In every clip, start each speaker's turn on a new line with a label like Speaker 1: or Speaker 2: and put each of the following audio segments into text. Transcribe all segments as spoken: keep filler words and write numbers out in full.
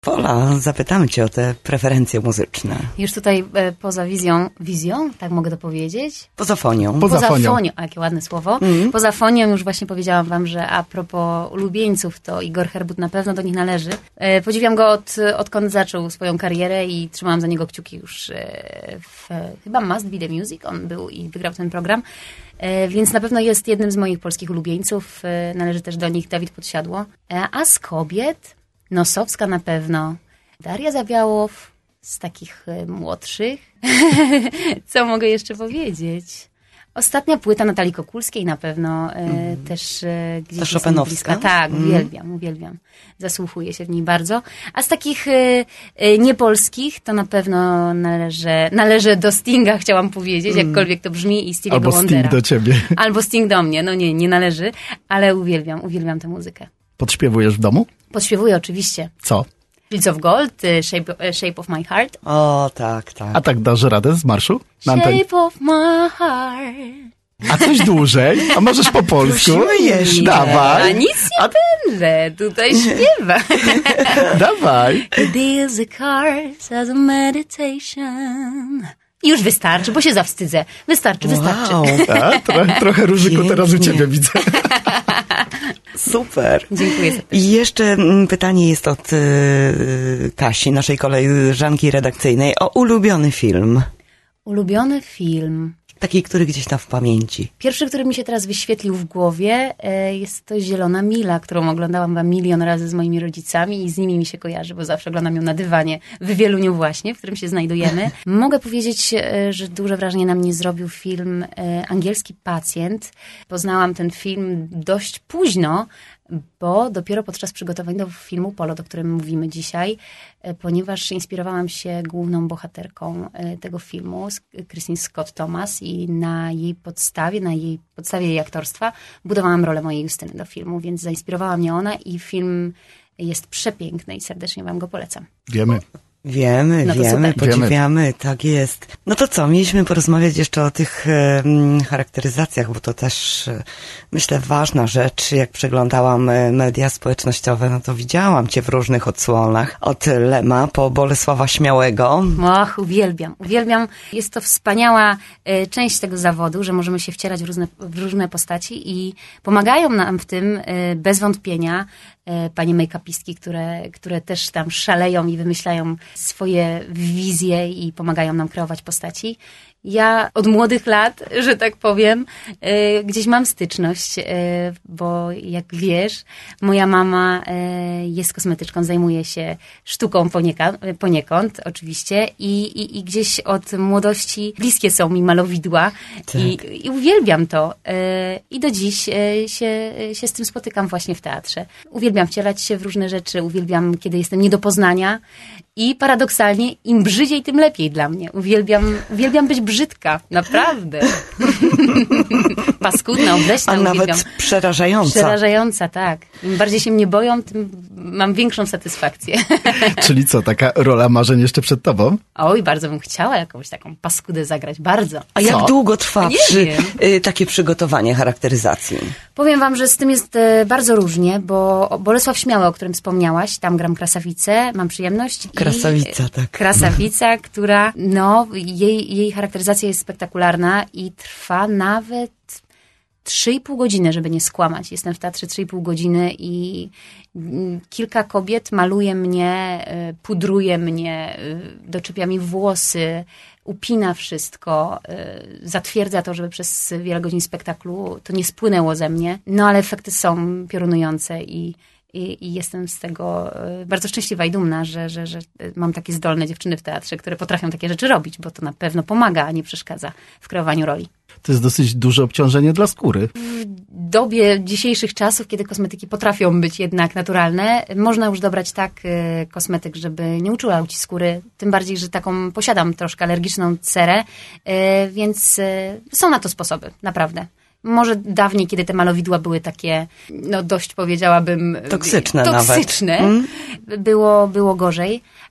Speaker 1: Pola, zapytamy cię o te preferencje muzyczne.
Speaker 2: Już tutaj e, poza wizją, wizją, tak mogę to powiedzieć?
Speaker 1: Poza fonią.
Speaker 3: Poza,
Speaker 2: poza
Speaker 3: fonią.
Speaker 2: fonią. A, jakie ładne słowo.
Speaker 1: Mm.
Speaker 2: Poza fonią już właśnie powiedziałam wam, że a propos ulubieńców, to Igor Herbut na pewno do nich należy. E, podziwiam go od, odkąd zaczął swoją karierę i trzymałam za niego kciuki już e, w, chyba Must Be The Music on był i wygrał ten program. E, więc na pewno jest jednym z moich polskich ulubieńców. E, należy też do nich Dawid Podsiadło. E, a z kobiet Nosowska na pewno. Daria Zawiałow, z takich y, młodszych. Co mogę jeszcze powiedzieć? Ostatnia płyta Natalii Kokulskiej na pewno y, mm. też y, gdzieś
Speaker 1: to Chopinowska?
Speaker 2: Tak, mm. uwielbiam, uwielbiam. Zasłuchuję się w niej bardzo. A z takich y, y, niepolskich to na pewno należy, należy do Stinga, chciałam powiedzieć, mm. jakkolwiek to brzmi, i Stevie'ego
Speaker 3: Albo
Speaker 2: Wondera.
Speaker 3: Sting do ciebie.
Speaker 2: Albo Sting do mnie. No nie, nie należy, ale uwielbiam, uwielbiam tę muzykę.
Speaker 3: Podśpiewujesz w domu?
Speaker 2: Podśpiewuję oczywiście.
Speaker 3: Co?
Speaker 2: Fields of Gold, Shape, Shape of My Heart.
Speaker 1: O, tak, tak.
Speaker 3: A tak dasz radę z marszu? Na antenie?
Speaker 2: Shape of my heart.
Speaker 3: A coś dłużej? A możesz po polsku?
Speaker 1: Prosimy jeszcze.
Speaker 3: Dawaj.
Speaker 2: A nic nie
Speaker 3: A...
Speaker 2: będę tutaj śpiewa.
Speaker 3: Dawaj.
Speaker 2: It is a course as a meditation. Już wystarczy, bo się zawstydzę. Wystarczy, wystarczy.
Speaker 1: Wow.
Speaker 3: A, trochę, trochę różyku teraz u ciebie widzę.
Speaker 1: Super.
Speaker 2: Dziękuję serdecznie.
Speaker 1: I jeszcze mm, pytanie jest od y, Kasi, naszej koleżanki redakcyjnej, o ulubiony film.
Speaker 2: Ulubiony film.
Speaker 1: Taki, który gdzieś tam w pamięci.
Speaker 2: Pierwszy, który mi się teraz wyświetlił w głowie, jest to Zielona Mila, którą oglądałam chyba milion razy z moimi rodzicami i z nimi mi się kojarzy, bo zawsze oglądam ją na dywanie w Wieluniu właśnie, w którym się znajdujemy. Mogę powiedzieć, że duże wrażenie na mnie zrobił film Angielski Pacjent. Poznałam ten film dość późno, bo dopiero podczas przygotowań do filmu Polo, o którym mówimy dzisiaj, ponieważ inspirowałam się główną bohaterką tego filmu, Christine Scott Thomas, i na jej podstawie, na jej podstawie jej aktorstwa budowałam rolę mojej Justyny do filmu, więc zainspirowała mnie ona i film jest przepiękny i serdecznie wam go polecam.
Speaker 3: Wiemy.
Speaker 1: Wiemy,
Speaker 2: No to
Speaker 1: wiemy,
Speaker 2: super.
Speaker 1: podziwiamy, wiemy. Tak jest. No to co, mieliśmy porozmawiać jeszcze o tych e, charakteryzacjach, bo to też, e, myślę, ważna rzecz. Jak przeglądałam e, media społecznościowe, no to widziałam cię w różnych odsłonach. Od Lema po Bolesława Śmiałego.
Speaker 2: Och, uwielbiam, uwielbiam. Jest to wspaniała e, część tego zawodu, że możemy się wcierać w różne, w różne postaci i pomagają nam w tym e, bez wątpienia e, panie make-upistki, które, które też tam szaleją i wymyślają swoje wizje i pomagają nam kreować postaci. Ja od młodych lat, że tak powiem, y, gdzieś mam styczność, y, bo jak wiesz, moja mama y, jest kosmetyczką, zajmuje się sztuką ponieka, poniekąd oczywiście i, i, i gdzieś od młodości bliskie są mi malowidła tak. i, i uwielbiam to. Y, I do dziś y, się, y, się z tym spotykam właśnie w teatrze. Uwielbiam wcielać się w różne rzeczy, uwielbiam, kiedy jestem nie do poznania i paradoksalnie im brzydziej, tym lepiej dla mnie. Uwielbiam, uwielbiam być brzydka, naprawdę. Paskudna, obleśna.
Speaker 1: A nawet
Speaker 2: uwielbiam.
Speaker 1: przerażająca.
Speaker 2: Przerażająca, tak. Im bardziej się mnie boją, tym mam większą satysfakcję.
Speaker 3: Czyli co, taka rola marzeń jeszcze przed tobą?
Speaker 2: Oj, bardzo bym chciała jakąś taką paskudę zagrać, bardzo.
Speaker 1: A jak
Speaker 3: Co?
Speaker 1: długo trwa
Speaker 2: Nie
Speaker 1: przy
Speaker 2: wiem.
Speaker 1: y, takie przygotowanie charakteryzacji?
Speaker 2: Powiem wam, że z tym jest e, bardzo różnie, bo Bolesław Śmiały, o którym wspomniałaś, tam gram Krasawicę, mam przyjemność.
Speaker 1: Krasawica,
Speaker 2: i,
Speaker 1: tak.
Speaker 2: Krasawica, która, no, jej, jej charakteryzacja jest spektakularna i trwa nawet trzy i pół godziny, żeby nie skłamać. Jestem w teatrze trzy i pół godziny i kilka kobiet maluje mnie, pudruje mnie, doczepia mi włosy, upina wszystko, zatwierdza to, żeby przez wiele godzin spektaklu to nie spłynęło ze mnie. No ale efekty są piorunujące i I, I jestem z tego bardzo szczęśliwa i dumna, że, że, że mam takie zdolne dziewczyny w teatrze, które potrafią takie rzeczy robić, bo to na pewno pomaga, a nie przeszkadza w kreowaniu roli.
Speaker 3: To jest dosyć duże obciążenie dla skóry.
Speaker 2: W dobie dzisiejszych czasów, kiedy kosmetyki potrafią być jednak naturalne, można już dobrać tak kosmetyk, żeby nie uczulał ci skóry. Tym bardziej, że taką posiadam troszkę alergiczną cerę, więc są na to sposoby, naprawdę. Może dawniej, kiedy te malowidła były takie, no dość powiedziałabym...
Speaker 1: Toksyczne,
Speaker 2: toksyczne
Speaker 1: nawet. Mm.
Speaker 2: Było, było gorzej,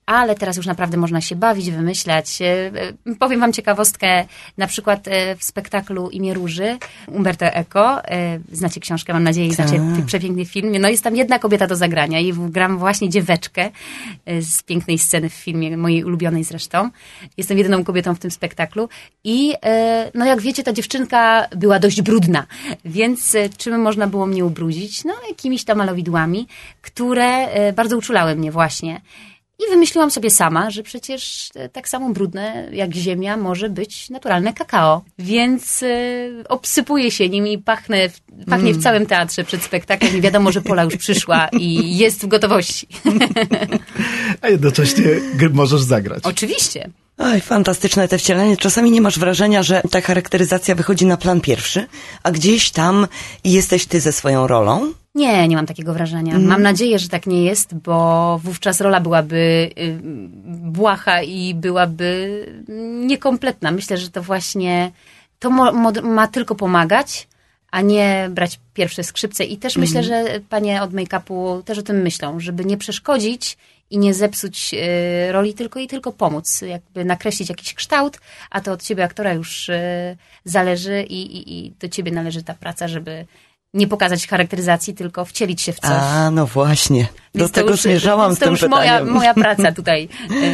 Speaker 2: ale teraz już naprawdę można się bawić, wymyślać. Powiem wam ciekawostkę, na przykład w spektaklu Imię Róży Umberto Eco, znacie książkę, mam nadzieję, i znacie ten przepiękny film. No jest tam jedna kobieta do zagrania i gram właśnie dzieweczkę z pięknej sceny w filmie, mojej ulubionej zresztą. Jestem jedyną kobietą w tym spektaklu i no jak wiecie, ta dziewczynka była dość brudna, więc czym można było mnie ubrudzić? No jakimiś tam malowidłami, które bardzo uczulały mnie właśnie. I wymyśliłam sobie sama, że przecież tak samo brudne jak ziemia może być naturalne kakao. Więc y, obsypuję się nim i pachnę, pachnie mm. w całym teatrze przed spektaklem i wiadomo, że Pola już przyszła i jest w gotowości.
Speaker 3: A jednocześnie możesz zagrać.
Speaker 2: Oczywiście.
Speaker 1: Oj, fantastyczne te wcielenie. Czasami nie masz wrażenia, że ta charakteryzacja wychodzi na plan pierwszy, a gdzieś tam jesteś ty ze swoją rolą?
Speaker 2: Nie, nie mam takiego wrażenia. Mm. Mam nadzieję, że tak nie jest, bo wówczas rola byłaby y, błaha i byłaby niekompletna. Myślę, że to właśnie to mo, mo, ma tylko pomagać, a nie brać pierwsze skrzypce. I też mm. myślę, że panie od make-upu też o tym myślą, żeby nie przeszkodzić i nie zepsuć y, roli, tylko i tylko pomóc. Jakby nakreślić jakiś kształt, a to od ciebie, aktora, już y, zależy i, i, i do ciebie należy ta praca, żeby nie pokazać charakteryzacji, tylko wcielić się w coś.
Speaker 1: A, no właśnie. Do
Speaker 2: więc
Speaker 1: tego
Speaker 2: już,
Speaker 1: zmierzałam z tym
Speaker 2: to już
Speaker 1: pytaniem.
Speaker 2: moja, moja praca tutaj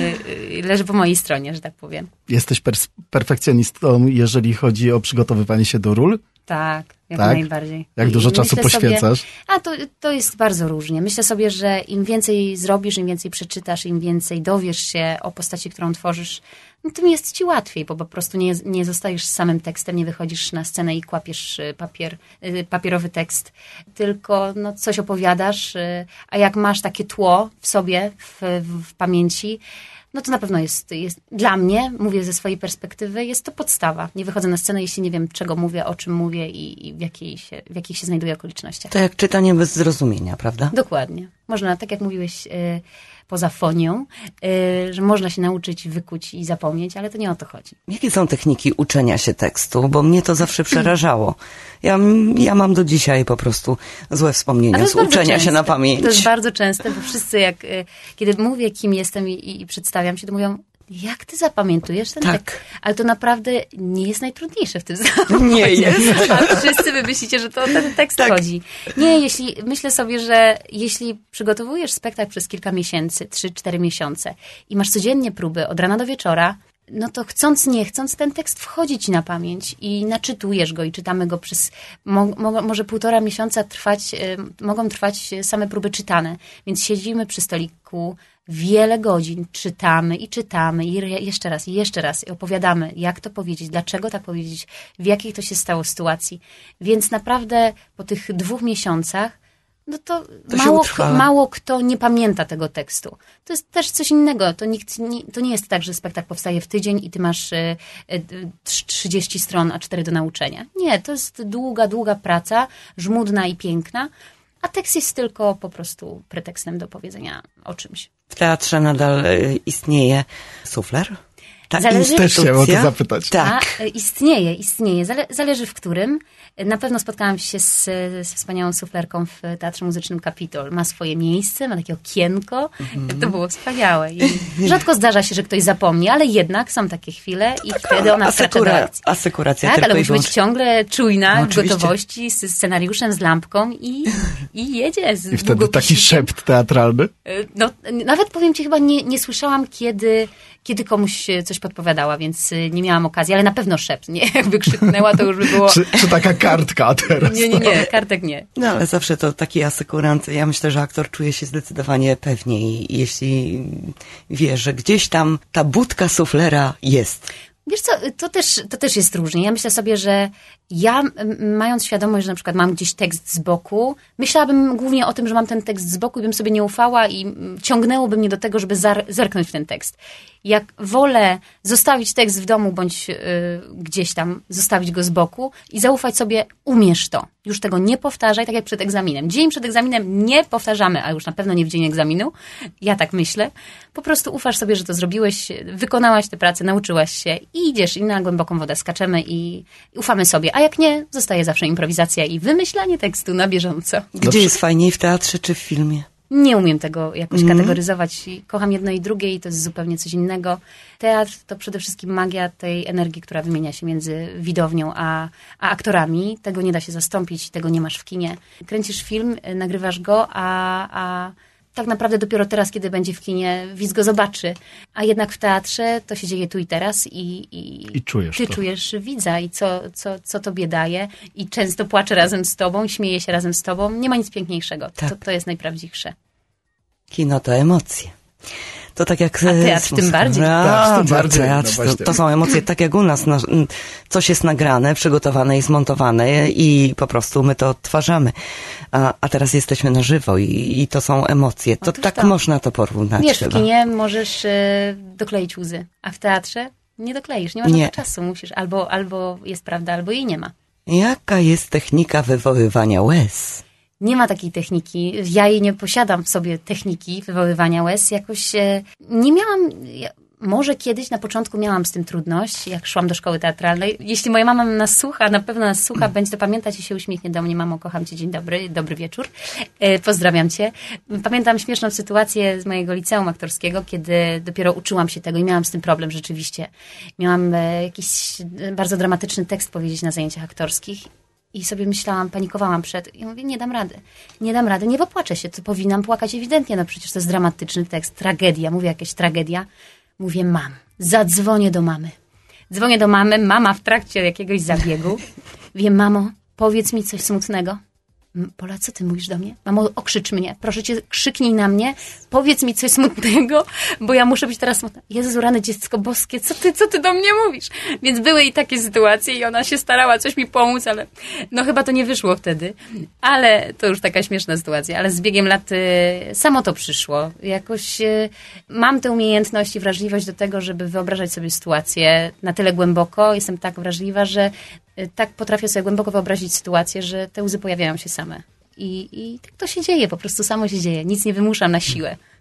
Speaker 2: y, leży po mojej stronie, że tak powiem.
Speaker 3: Jesteś pers- perfekcjonistą, jeżeli chodzi o przygotowywanie się do ról?
Speaker 2: Tak, jak
Speaker 3: tak?
Speaker 2: najbardziej.
Speaker 3: Jak dużo
Speaker 2: I
Speaker 3: czasu poświęcasz?
Speaker 2: Sobie, a to, to jest bardzo różnie. Myślę sobie, że im więcej zrobisz, im więcej przeczytasz, im więcej dowiesz się o postaci, którą tworzysz, no tym jest ci łatwiej, bo po prostu nie, nie zostajesz z samym tekstem, nie wychodzisz na scenę i kłapiesz papier, papierowy tekst, tylko no, coś opowiadasz, a jak masz takie tło w sobie, w, w pamięci, no to na pewno jest, jest, dla mnie, mówię ze swojej perspektywy, jest to podstawa. Nie wychodzę na scenę, jeśli nie wiem, czego mówię, o czym mówię i, i w, jakiej się, w jakich się znajduję okolicznościach.
Speaker 1: To jak czytanie bez zrozumienia, prawda?
Speaker 2: Dokładnie. Można, tak jak mówiłeś, y, poza fonią, y, że można się nauczyć wykuć i zapomnieć, ale to nie o to chodzi.
Speaker 1: Jakie są techniki uczenia się tekstu? Bo mnie to zawsze przerażało. Ja, ja mam do dzisiaj po prostu złe wspomnienia z uczenia
Speaker 2: częste.
Speaker 1: się na pamięć.
Speaker 2: To jest bardzo częste, bo wszyscy jak, y, kiedy mówię, kim jestem i, i przedstawiam się, to mówią, jak ty zapamiętujesz ten
Speaker 1: tak.
Speaker 2: tekst? Ale to naprawdę nie jest najtrudniejsze w tym zawodzie.
Speaker 1: Nie jest.
Speaker 2: A wszyscy wy myślicie, że to o ten tekst tak. chodzi. Nie, jeśli, myślę sobie, że jeśli przygotowujesz spektakl przez kilka miesięcy, trzy, cztery miesiące i masz codziennie próby od rana do wieczora, no to chcąc, nie chcąc, ten tekst wchodzi ci na pamięć i naczytujesz go i czytamy go przez, mo, mo, może półtora miesiąca trwać, y, mogą trwać same próby czytane. Więc siedzimy przy stoliku wiele godzin, czytamy i czytamy i re, jeszcze raz, i jeszcze raz i opowiadamy, jak to powiedzieć, dlaczego tak powiedzieć, w jakiej to się stało sytuacji. Więc naprawdę po tych dwóch miesiącach no to, to mało, mało kto nie pamięta tego tekstu. To jest też coś innego. To, nikt, nie, to nie jest tak, że spektakl powstaje w tydzień i ty masz y, y, trzydzieści stron, a cztery do nauczenia. Nie, to jest długa, długa praca, żmudna i piękna, a tekst jest tylko po prostu pretekstem do powiedzenia o czymś.
Speaker 1: W teatrze nadal y, istnieje sufler?
Speaker 3: Ta Zależy... Też chciałam o to zapytać.
Speaker 2: Tak. A, istnieje, istnieje. Zale, zależy w którym. Na pewno spotkałam się z, z wspaniałą suflerką w Teatrze Muzycznym Kapitol. Ma swoje miejsce, ma takie okienko. Mm. To było wspaniałe. I rzadko zdarza się, że ktoś zapomni, ale jednak są takie chwile i
Speaker 1: to
Speaker 2: wtedy ona wkracza do akcji.
Speaker 1: Asekuracja.
Speaker 2: Tak, ale musi być ciągle czujna,
Speaker 1: no,
Speaker 2: w gotowości, z scenariuszem, z lampką i, i jedzie. Z
Speaker 3: I wtedy taki szept teatralny?
Speaker 2: No, nawet powiem ci, chyba nie, nie słyszałam, kiedy... kiedy komuś coś podpowiadała, więc nie miałam okazji, ale na pewno szept, nie? Jakby krzyknęła, to już by było...
Speaker 3: czy, czy taka kartka teraz?
Speaker 2: Nie, nie, nie, kartek nie.
Speaker 1: No ale zawsze to taki asekurant, ja myślę, że aktor czuje się zdecydowanie pewniej, jeśli wie, że gdzieś tam ta budka suflera jest.
Speaker 2: Wiesz co, to też, to też jest różnie. Ja myślę sobie, że ja, mając świadomość, że na przykład mam gdzieś tekst z boku, myślałabym głównie o tym, że mam ten tekst z boku i bym sobie nie ufała i ciągnęłoby mnie do tego, żeby zar- zerknąć w ten tekst. Jak wolę zostawić tekst w domu bądź yy, gdzieś tam, zostawić go z boku i zaufać sobie, umiesz to. Już tego nie powtarzaj, tak jak przed egzaminem. Dzień przed egzaminem nie powtarzamy, a już na pewno nie w dzień egzaminu. Ja tak myślę. Po prostu ufasz sobie, że to zrobiłeś, wykonałaś tę pracę, nauczyłaś się i idziesz i na głęboką wodę skaczemy i, i ufamy sobie. A jak nie, zostaje zawsze improwizacja i wymyślanie tekstu na bieżąco.
Speaker 1: Gdzie jest fajniej, w teatrze czy w filmie?
Speaker 2: Nie umiem tego jakoś
Speaker 1: Mhm.
Speaker 2: kategoryzować. Kocham jedno i drugie i to jest zupełnie coś innego. Teatr to przede wszystkim magia tej energii, która wymienia się między widownią a, a aktorami. Tego nie da się zastąpić, tego nie masz w kinie. Kręcisz film, nagrywasz go, a, a tak naprawdę dopiero teraz, kiedy będzie w kinie, widz go zobaczy. A jednak w teatrze to się dzieje tu i teraz i, i,
Speaker 3: I czujesz
Speaker 2: ty
Speaker 3: to.
Speaker 2: czujesz widza i co, co, co tobie daje i często płacze razem z tobą, śmieje się razem z tobą. Nie ma nic piękniejszego.
Speaker 1: Tak.
Speaker 2: To, to jest najprawdziwsze.
Speaker 1: Kino to emocje. To tak jak...
Speaker 2: A teatr tym bardziej.
Speaker 1: A,
Speaker 3: Teatr tym
Speaker 1: to
Speaker 3: bardziej,
Speaker 1: teatr,
Speaker 3: no
Speaker 1: to,
Speaker 3: właśnie.
Speaker 1: to są emocje tak jak u nas. No, coś jest nagrane, przygotowane i zmontowane i po prostu my to odtwarzamy. A, a teraz jesteśmy na żywo i, i to są emocje. To
Speaker 2: Otóż
Speaker 1: tak
Speaker 2: tak.
Speaker 1: można to porównać
Speaker 2: Wiesz, w
Speaker 1: chyba.
Speaker 2: kinie możesz y, dokleić łzy, a w teatrze nie dokleisz. Nie masz
Speaker 1: Nie.
Speaker 2: na to czasu. Musisz albo, albo jest prawda, albo jej nie ma.
Speaker 1: Jaka jest technika wywoływania łez?
Speaker 2: Nie ma takiej techniki. Ja jej nie posiadam w sobie techniki wywoływania łez. Jakoś e, nie miałam... Ja, może kiedyś na początku miałam z tym trudność, jak szłam do szkoły teatralnej. Jeśli moja mama nas słucha, na pewno nas słucha, będzie to pamiętać i się uśmiechnie do mnie. Mamo, kocham cię, dzień dobry, dobry wieczór. E, pozdrawiam cię. Pamiętam śmieszną sytuację z mojego liceum aktorskiego, kiedy dopiero uczyłam się tego i miałam z tym problem rzeczywiście. Miałam e, jakiś bardzo dramatyczny tekst powiedzieć na zajęciach aktorskich. I sobie myślałam, panikowałam przed i mówię, nie dam rady, nie dam rady, nie popłaczę się, to powinnam płakać ewidentnie, no przecież to jest dramatyczny tekst, tragedia, mówię jakaś tragedia. Mówię, mam, zadzwonię do mamy. Dzwonię do mamy, mama w trakcie jakiegoś zabiegu. Wiem, mamo, powiedz mi coś smutnego. Pola, co ty mówisz do mnie? Mamo, okrzycz mnie, proszę cię, krzyknij na mnie, powiedz mi coś smutnego, bo ja muszę być teraz smutna. Jezu, rany dziecko boskie, co ty, co ty do mnie mówisz? Więc były i takie sytuacje i ona się starała coś mi pomóc, ale no chyba to nie wyszło wtedy. Ale to już taka śmieszna sytuacja, ale z biegiem lat y, samo to przyszło. Jakoś y, mam tę umiejętność i wrażliwość do tego, żeby wyobrażać sobie sytuację na tyle głęboko. Jestem tak wrażliwa, że tak potrafię sobie głęboko wyobrazić sytuację, że te łzy pojawiają się same. I, i tak to się dzieje, po prostu samo się dzieje. Nic nie wymuszam na siłę.